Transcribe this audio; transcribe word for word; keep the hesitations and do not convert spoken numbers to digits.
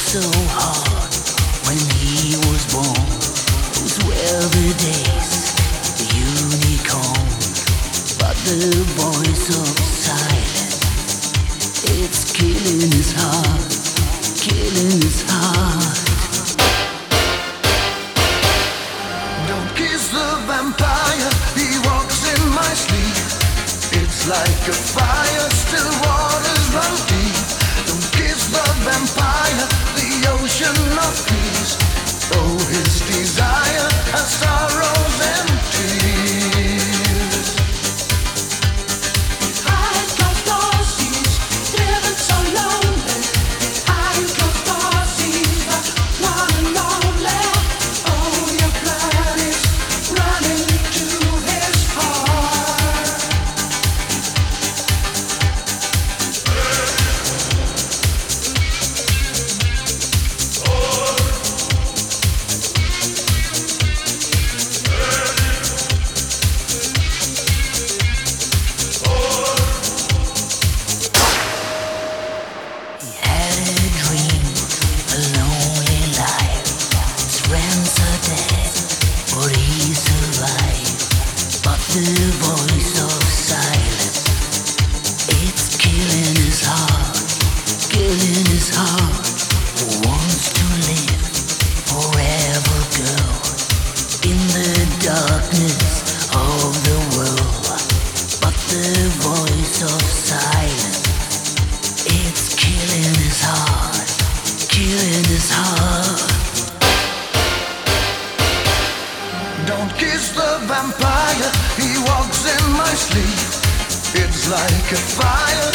so hard when he was born. Those were the days, the unicorn. But the voice of silence, it's killing his heart, killing his heart. Don't kiss the vampire, he walks in my sleep. It's like a fire, still waters run deep. Don't kiss the vampire, the ocean of peace. Oh, his desire has sorrows and tears. Behind closed doors, he's living so lonely. Behind closed doors, he's the one and only. Oh, your blood is running to his heart. He had a dream, a lonely life. His friends are dead, but he survived. But the voice of silence, it's killing his heart, killing his heart. Who wants to live forever, girl, in the darkness of the world? But the voice of silence, it's killing his heart, killing his heart. Don't kiss the vampire, he walks in my sleep. It's like a fire,